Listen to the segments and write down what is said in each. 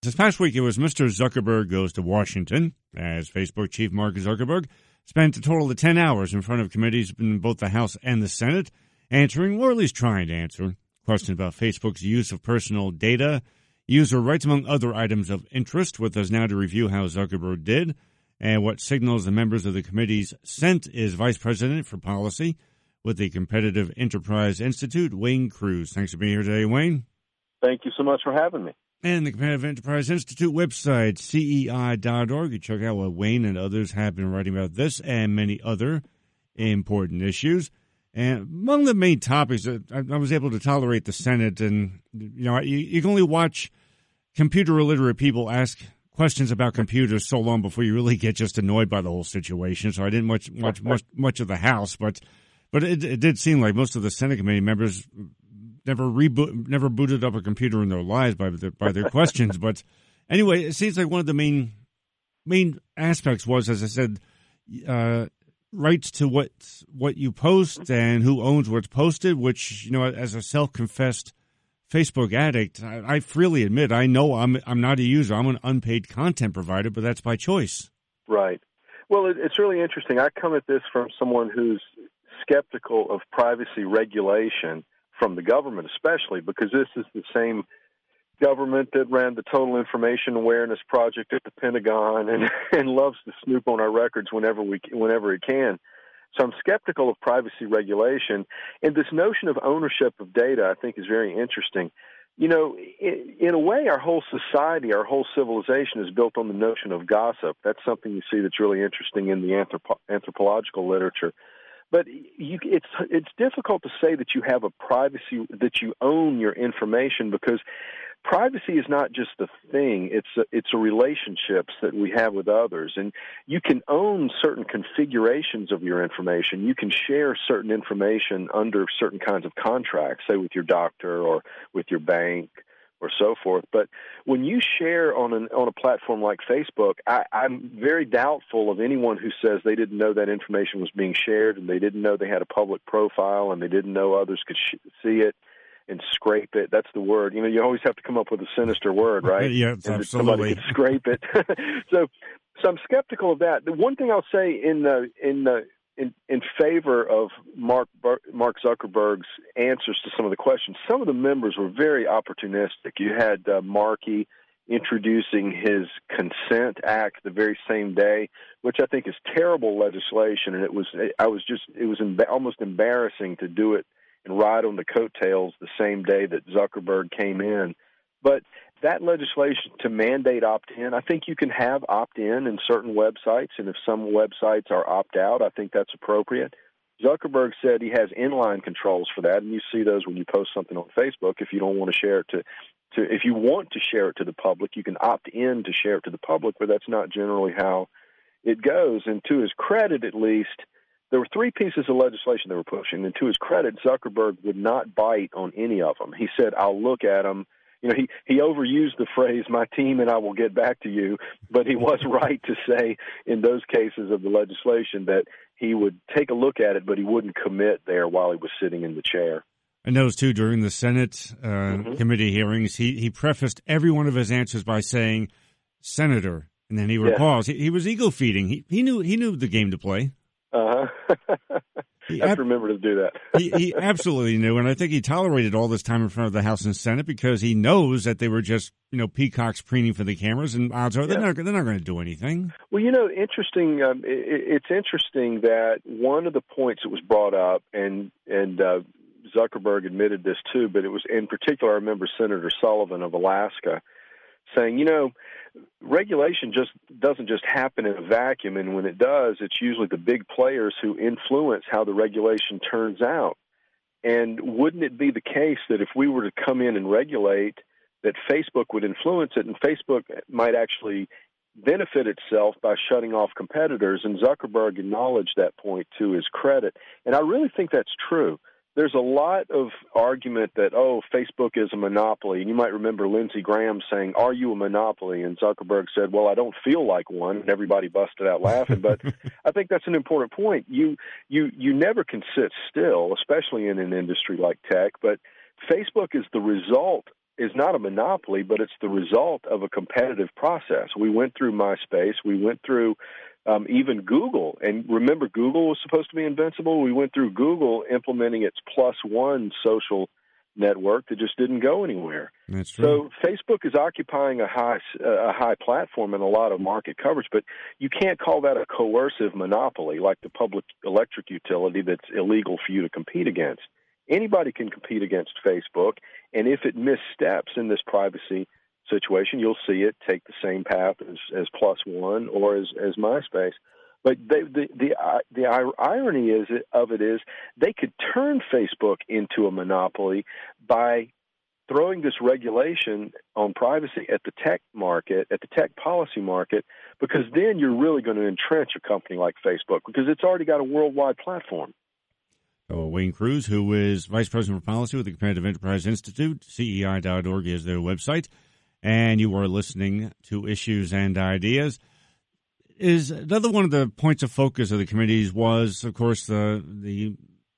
This past week, it was Mr. Zuckerberg Goes to Washington, as Facebook chief Mark Zuckerberg spent a total of 10 hours in front of committees in both the House and the Senate, answering, or at least trying to answer, questions about Facebook's use of personal data, user rights, among other items of interest. With us now to review how Zuckerberg did and what signals the members of the committees sent is Vice President for Policy with the Competitive Enterprise Institute, Wayne Cruz. Thanks for being here today, Wayne. Thank you so much for having me. And the Competitive Enterprise Institute website, CEI.org. You check out what Wayne and others have been writing about this and many other important issues. And among the main topics, I was able to tolerate the Senate. And, you can only watch computer illiterate people ask questions about computers so long before you really get just annoyed by the whole situation. So I didn't watch much of the House. But it did seem like most of the Senate committee members never booted up a computer in their lives by their questions. But anyway, it seems like one of the main aspects was, as I said, rights to what you post and who owns what's posted, which, as a self-confessed Facebook addict, I freely admit, I know I'm not a user. I'm an unpaid content provider, but that's by choice. Right. Well, it's really interesting. I come at this from someone who's skeptical of privacy regulation from the government, especially because this is the same government that ran the Total Information Awareness Project at the Pentagon and loves to snoop on our records whenever it can. So I'm skeptical of privacy regulation. And this notion of ownership of data, I think, is very interesting. In a way, our whole society, our whole civilization is built on the notion of gossip. That's something you see that's really interesting in the anthropological literature. But it's difficult to say that you have a privacy, that you own your information, because privacy is not just a thing. It's a relationships that we have with others. And you can own certain configurations of your information. You can share certain information under certain kinds of contracts, say with your doctor or with your bank or so forth. But when you share on a platform like Facebook, I'm very doubtful of anyone who says they didn't know that information was being shared and they didn't know they had a public profile and they didn't know others could see it and scrape it. That's the word. You always have to come up with a sinister word, right? Yeah, absolutely. Somebody could scrape it. So I'm skeptical of that. The one thing I'll say in favor of Mark Zuckerberg's answers to some of the questions, some of the members were very opportunistic. You had Markey introducing his Consent Act the very same day, which I think is terrible legislation, and it was almost embarrassing to do it and ride on the coattails the same day that Zuckerberg came in. But that legislation to mandate opt-in, I think you can have opt-in in certain websites, and if some websites are opt-out, I think that's appropriate. Zuckerberg said he has inline controls for that, and you see those when you post something on Facebook. If you don't want to share it if you want to share it to the public, you can opt in to share it to the public, but that's not generally how it goes. And to his credit, at least, there were three pieces of legislation they were pushing, and to his credit, Zuckerberg would not bite on any of them. He said, I'll look at them. He overused the phrase, my team and I will get back to you, but he was right to say in those cases of the legislation that he would take a look at it, but he wouldn't commit there while he was sitting in the chair. I noticed, too, during the Senate committee hearings, he prefaced every one of his answers by saying, Senator, and then he would pause. He was ego-feeding. He knew the game to play. Uh-huh. I have to remember to do that. he absolutely knew, and I think he tolerated all this time in front of the House and Senate because he knows that they were just, peacocks preening for the cameras, and odds are they're not going to do anything. Well, interesting. It's interesting that one of the points that was brought up, and Zuckerberg admitted this too, but it was in particular, I remember Senator Sullivan of Alaska saying, regulation doesn't just happen in a vacuum, and when it does, it's usually the big players who influence how the regulation turns out. And wouldn't it be the case that if we were to come in and regulate, that Facebook would influence it, and Facebook might actually benefit itself by shutting off competitors? And Zuckerberg acknowledged that point to his credit, and I really think that's true. There's a lot of argument that, Facebook is a monopoly. And you might remember Lindsey Graham saying, are you a monopoly? And Zuckerberg said, well, I don't feel like one. And everybody busted out laughing. But I think that's an important point. You never can sit still, especially in an industry like tech. But Facebook is the result is not a monopoly, but it's the result of a competitive process. We went through MySpace. We went through even Google. And remember, Google was supposed to be invincible. We went through Google implementing its +1 social network that just didn't go anywhere. That's true. So Facebook is occupying a high platform and a lot of market coverage, but you can't call that a coercive monopoly like the public electric utility that's illegal for you to compete against. Anybody can compete against Facebook, and if it missteps in this privacy situation, you'll see it take the same path as +1 or as MySpace. But the irony of it is they could turn Facebook into a monopoly by throwing this regulation on privacy at the tech market, at the tech policy market, because then you're really going to entrench a company like Facebook because it's already got a worldwide platform. Wayne Cruz, who is Vice President for Policy with the Competitive Enterprise Institute, CEI.org is their website, and you are listening to Issues and Ideas. Is another one of the points of focus of the committees was, of course, the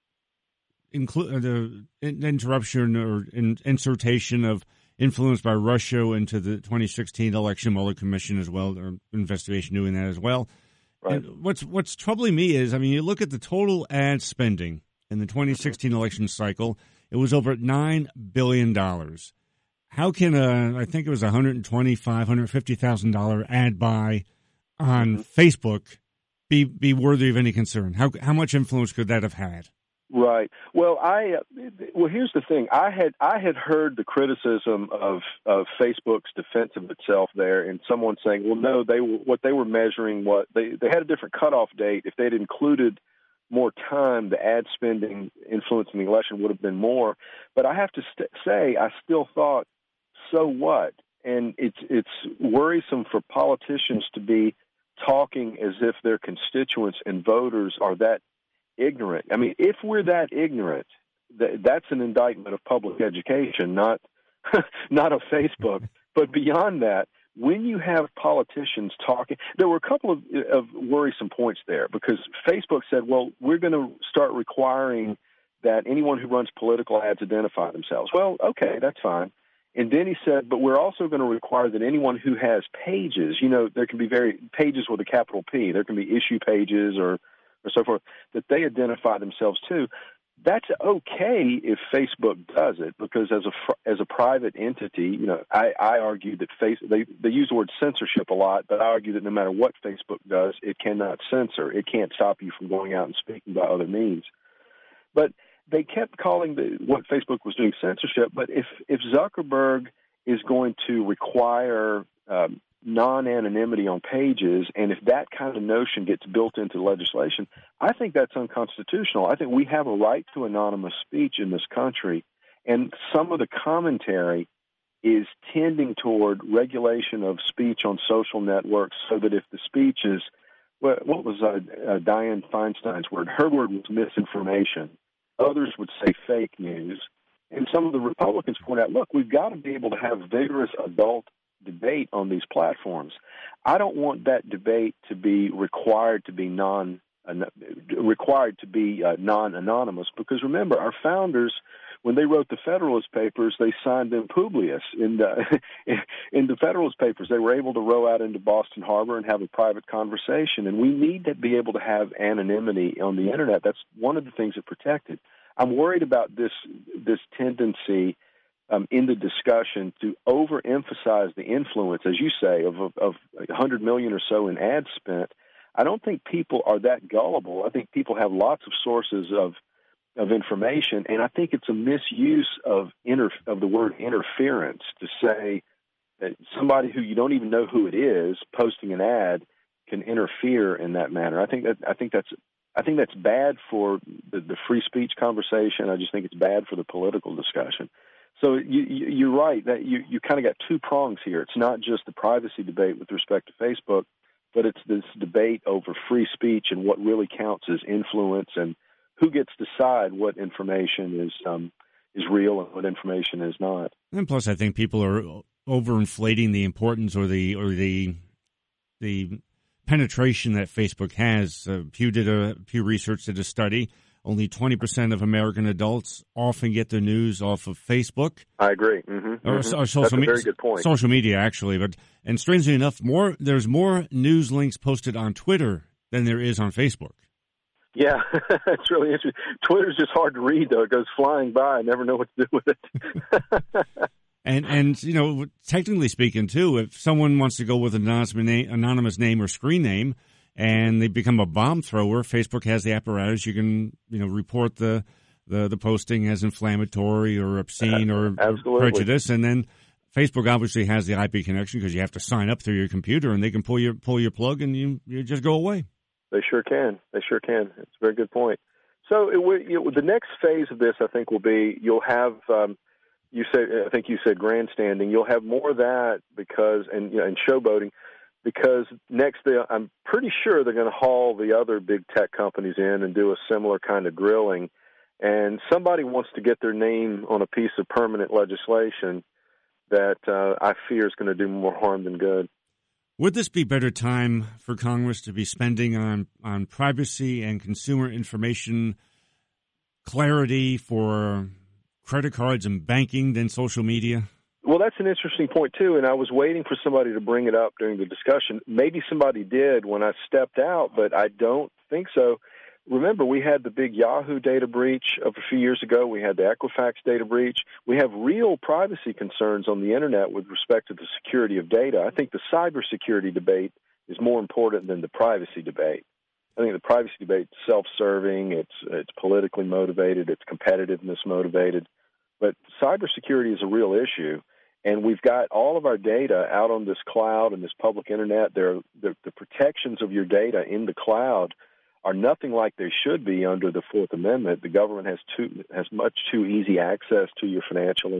interruption or insertion of influence by Russia into the 2016 election. Mueller Commission as well, or investigation doing that as well. Right. And what's troubling me is, I mean, you look at the total ad spending in the 2016 election cycle, it was over $9 billion. How can I think it was $150,000 ad buy on Facebook be worthy of any concern? How much influence could that have had? Right. Well, here's the thing. I had heard the criticism of Facebook's defense of itself there, and someone saying, "Well, no, what they were measuring they had a different cutoff date. If they'd included more time, the ad spending influencing the election would have been more." But I have to say, I still thought, so what? And it's worrisome for politicians to be talking as if their constituents and voters are that ignorant. I mean, if we're that ignorant, that's an indictment of public education, not of Facebook. But beyond that, when you have politicians talking, there were a couple of worrisome points there because Facebook said, well, we're going to start requiring that anyone who runs political ads identify themselves. Well, okay, that's fine. And then he said, but we're also going to require that anyone who has pages, there can be pages with a capital P, there can be issue pages or so forth, that they identify themselves too. That's okay if Facebook does it, because as a private entity, I argue that they use the word censorship a lot, but I argue that no matter what Facebook does, it cannot censor. It can't stop you from going out and speaking by other means. But they kept calling what Facebook was doing censorship. But if Zuckerberg is going to require non-anonymity on pages, and if that kind of notion gets built into legislation, I think that's unconstitutional. I think we have a right to anonymous speech in this country, and some of the commentary is tending toward regulation of speech on social networks so that if the speech is, what was Dianne Feinstein's word? Her word was misinformation. Others would say fake news. And some of the Republicans point out, look, we've got to be able to have vigorous adult debate on these platforms. I don't want that debate to be required to be non-anonymous, because remember, our founders, when they wrote the Federalist Papers, they signed them Publius. In the Federalist Papers, they were able to row out into Boston Harbor and have a private conversation, and we need to be able to have anonymity on the Internet. That's one of the things that protect it. I'm worried about this tendency in the discussion to overemphasize the influence, as you say, of $100 million or so in ads spent. I don't think people are that gullible. I think people have lots of sources of information, and I think it's a misuse of the word interference to say that somebody who you don't even know who it is posting an ad can interfere in that manner. I think that's bad for the free speech conversation. I just think it's bad for the political discussion. So you're right that you kind of got two prongs here. It's not just the privacy debate with respect to Facebook, but it's this debate over free speech and what really counts as influence and who gets to decide what information is real and what information is not. And plus, I think people are overinflating the importance or the penetration that Facebook has. Pew Research did a study only 20% of American adults often get their news off of Facebook. I agree. Mm-hmm. Or social That's a very good point. Social media, actually. And strangely enough, there's more news links posted on Twitter than there is on Facebook. Yeah, it's really interesting. Twitter's just hard to read, though. It goes flying by. I never know what to do with it. And technically speaking, too, if someone wants to go with an anonymous name or screen name and they become a bomb thrower, Facebook has the apparatus. You can, report the posting as inflammatory or obscene or prejudice. And then Facebook obviously has the IP connection because you have to sign up through your computer, and they can pull your plug and you just go away. They sure can. It's a very good point. So the next phase of this, I think, will be you'll have you said grandstanding. You'll have more of that because and showboating because next I'm pretty sure they're going to haul the other big tech companies in and do a similar kind of grilling. And somebody wants to get their name on a piece of permanent legislation that I fear is going to do more harm than good. Would this be better time for Congress to be spending on privacy and consumer information clarity for credit cards and banking than social media? Well, that's an interesting point, too, and I was waiting for somebody to bring it up during the discussion. Maybe somebody did when I stepped out, but I don't think so. Remember, we had the big Yahoo data breach of a few years ago. We had the Equifax data breach. We have real privacy concerns on the Internet with respect to the security of data. I think the cybersecurity debate is more important than the privacy debate. I think the privacy debate is self-serving, it's politically motivated, it's competitiveness motivated. But cybersecurity is a real issue, and we've got all of our data out on this cloud and this public Internet. The protections of your data in the cloud are nothing like they should be under the Fourth Amendment. The government has much too easy access to your financial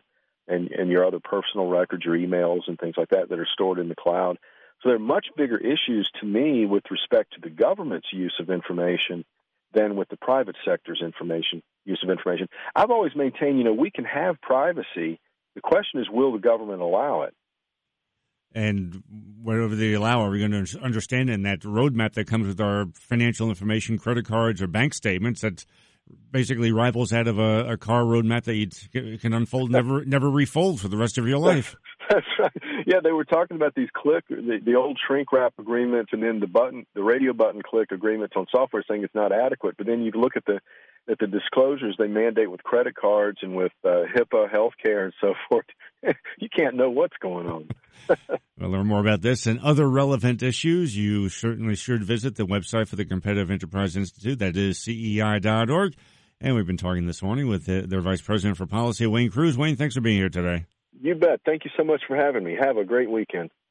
and your other personal records, your emails and things like that are stored in the cloud. So there are much bigger issues to me with respect to the government's use of information than with the private sector's use of information. I've always maintained, we can have privacy. The question is, will the government allow it? And whatever they allow, are we going to understand in that roadmap that comes with our financial information, credit cards, or bank statements that basically rivals that of a car roadmap that you can unfold, never refold for the rest of your life? That's right. Yeah, they were talking about these the old shrink wrap agreements, and then the radio button click agreements on software, saying it's not adequate. But then you look at the disclosures they mandate with credit cards and with HIPAA, healthcare, and so forth. You can't know what's going on. Well, learn more about this and other relevant issues. You certainly should visit the website for the Competitive Enterprise Institute. That is CEI.org. And we've been talking this morning with their Vice President for Policy, Wayne Crews. Wayne, thanks for being here today. You bet. Thank you so much for having me. Have a great weekend.